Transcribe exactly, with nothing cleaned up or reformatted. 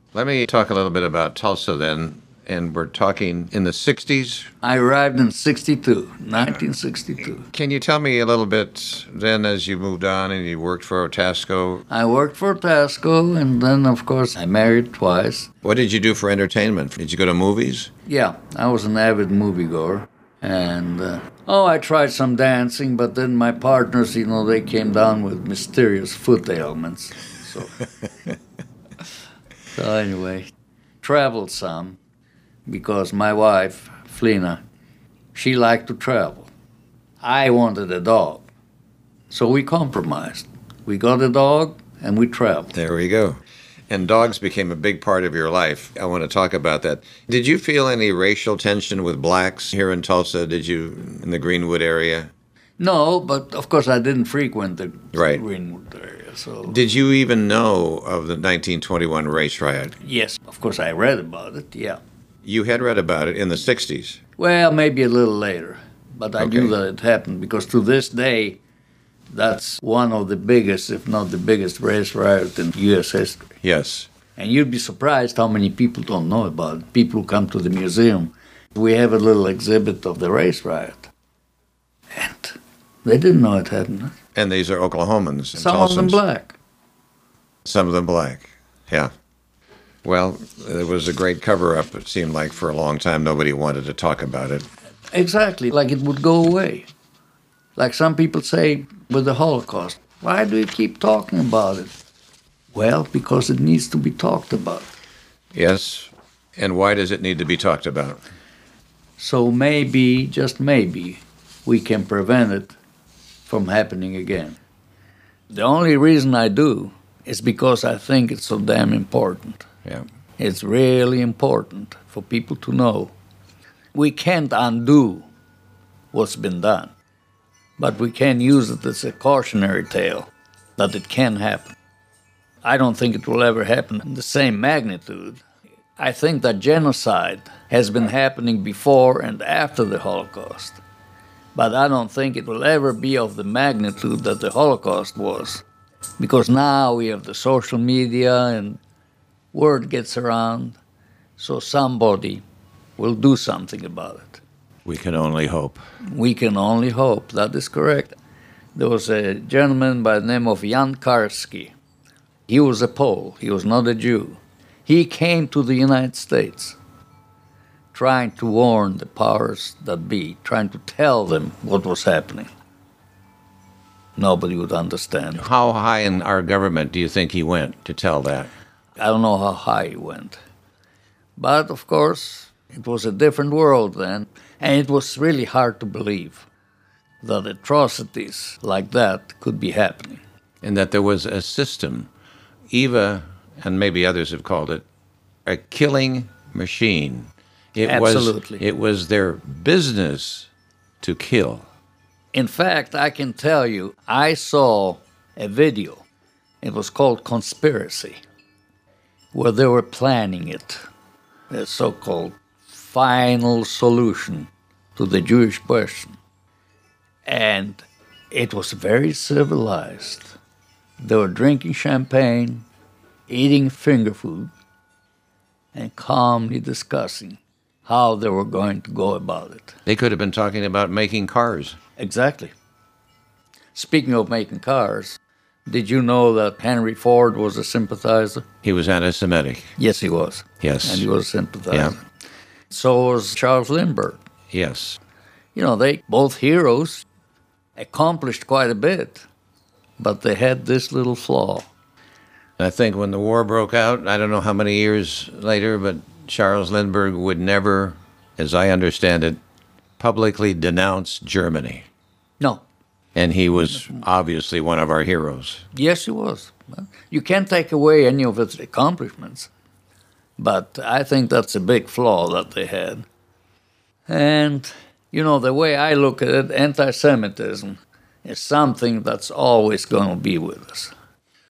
Let me talk a little bit about Tulsa then. And we're talking in the sixties. I arrived in sixty-two, nineteen sixty-two. Can you tell me a little bit then as you moved on and you worked for Otasco? I worked for Otasco, and then, of course, I married twice. What did you do for entertainment? Did you go to movies? Yeah, I was an avid moviegoer. And, uh, oh, I tried some dancing, but then my partners, you know, they came down with mysterious foot ailments. So, so anyway, traveled some. Because my wife, Flina, she liked to travel. I wanted a dog. So we compromised. We got a dog and we traveled. There we go. And dogs became a big part of your life. I want to talk about that. Did you feel any racial tension with blacks here in Tulsa? Did you, in the Greenwood area? No, but of course I didn't frequent the right. Greenwood area. So did you even know of the nineteen twenty-one race riot? Yes, of course I read about it, yeah. You had read about it in the sixties? Well, maybe a little later, but I okay. knew that it happened because to this day, that's one of the biggest, if not the biggest, race riot in U S history. Yes. And you'd be surprised how many people don't know about it. People who come to the museum. We have a little exhibit of the race riot. And they didn't know it happened. And these are Oklahomans. Some Tulsans. Of them black. Some of them black, yeah. Well, it was a great cover-up, it seemed like, for a long time. Nobody wanted to talk about it. Exactly, like it would go away. Like some people say with the Holocaust, why do you keep talking about it? Well, because it needs to be talked about. Yes, and why does it need to be talked about? So maybe, just maybe, we can prevent it from happening again. The only reason I do is because I think it's so damn important. Yeah. It's really important for people to know. We can't undo what's been done, but we can use it as a cautionary tale that it can happen. I don't think it will ever happen in the same magnitude. I think that genocide has been happening before and after the Holocaust, but I don't think it will ever be of the magnitude that the Holocaust was, because now we have the social media and word gets around, so somebody will do something about it. We can only hope. We can only hope, that is correct. There was a gentleman by the name of Jan Karski. He was a Pole, he was not a Jew. He came to the United States trying to warn the powers that be, trying to tell them what was happening. Nobody would understand. How high in our government do you think he went to tell that? I don't know how high he went. But, of course, it was a different world then, and it was really hard to believe that atrocities like that could be happening. And that there was a system, Eva, and maybe others have called it, a killing machine. It Absolutely. Was, it was their business to kill. In fact, I can tell you, I saw a video. It was called Conspiracy, where they were planning it, a so-called final solution to the Jewish question. And it was very civilized. They were drinking champagne, eating finger food, and calmly discussing how they were going to go about it. They could have been talking about making cars. Exactly. Speaking of making cars, did you know that Henry Ford was a sympathizer? He was anti-Semitic. Yes, he was. Yes. And he was a sympathizer. Yeah. So was Charles Lindbergh. Yes. You know, they, both heroes, accomplished quite a bit, but they had this little flaw. I think when the war broke out, I don't know how many years later, but Charles Lindbergh would never, as I understand it, publicly denounce Germany. No. And he was obviously one of our heroes. Yes, he was. You can't take away any of his accomplishments, but I think that's a big flaw that they had. And, you know, the way I look at it, anti-Semitism is something that's always going to be with us.